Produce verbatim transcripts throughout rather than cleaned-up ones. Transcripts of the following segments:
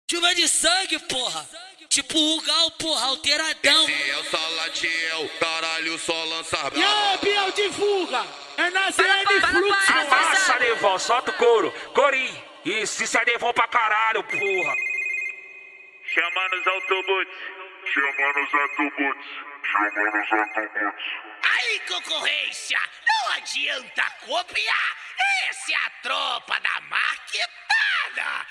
Chuva de sangue, porra. Tipo o Gal, porra, alteradão. Esse é o Salatiel, caralho, só lança brava. E aí, Biel de Fuga? É na C N Fluxo. Amassa, Nevão, solta o couro. Corim. Isso, isso é Nevão pra caralho, porra. Chama nos autobots. Chama nos autobots. Chama nos autobots. Aí, concorrência, não adianta copiar. Essa é a tropa da marquetada.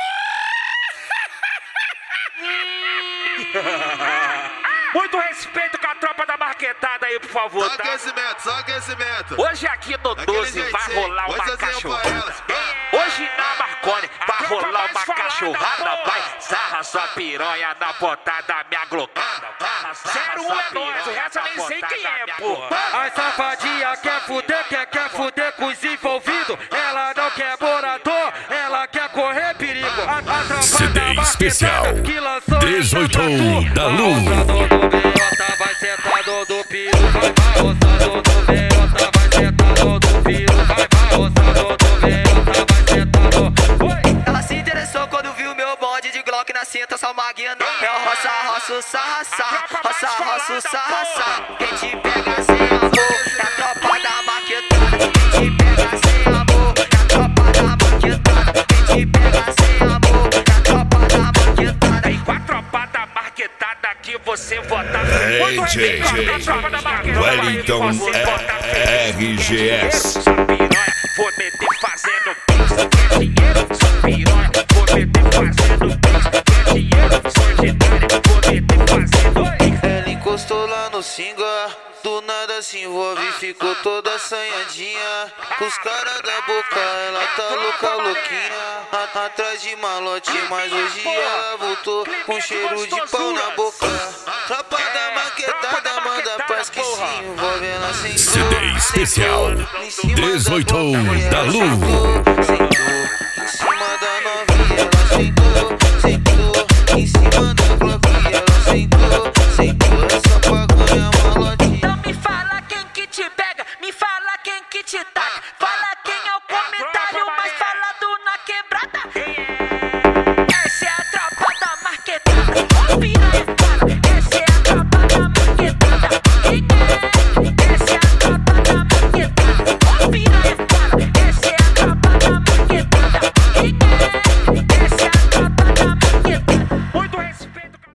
Muito respeito com a tropa da marquetada aí, por favor, Só tá? aquecimento, só aquecimento. Hoje aqui no doze vai jeitinho. rolar uma Coisazinha pra cachorrada. elas. Hoje na Marconi vai rolar uma cachorrada. Vai, sarra sua piranha na botada da minha glocada. zero um é nós, o resto eu nem sei quem é, porra. As safadinha quer fuder, quer, quer fuder com os envolvidos. Ela não quer morador, ela quer correr perigo. A, a tropa C D da especial que lançou dezoito da Lu. Roçador do Berota vai sentado do piro. Vai, vai, roçador do Berota vai sentado do piro. Vai, vai, roçador do Berota vai sentado. Oi! Ela se interessou quando viu meu bonde de Glock na cinta, só maguinha no pé. Roça, roça, o sarra, sarra. Roça, roça, o sarra, sarra. Quem te pega sem amor é a tropa da maquetada. Quem te pega sem amor é a tropa da maquetada. Quem te pega sem amor é a tropa da maquetada. E com a tropa da marquetada que você vota. Hey, J J, Wellington R G S. Sua piranha, vou meter fazendo pix. Quer dinheiro? Sua piranha, vou meter fazendo pix. Quer dinheiro? Sou ordinária, vou meter fazendo pix. Ela encostou lá no singa, do nada se envolve e ficou toda assanhadinha. Com os caras da boca, ela tá louca, louquinha. A- Atrás de malote, mas hoje ela voltou com cheiro de pau na boca. Tropa da maquetada, manda paz que se envolve, ela sentou. C D especial dezoito da Lu. Sentou em cima da novinha, ela sentou, sentou em cima da bloquinha, ela sentou, sentou, essa pra ganhar malote. Então me fala quem que te pega, me fala quem que te taca.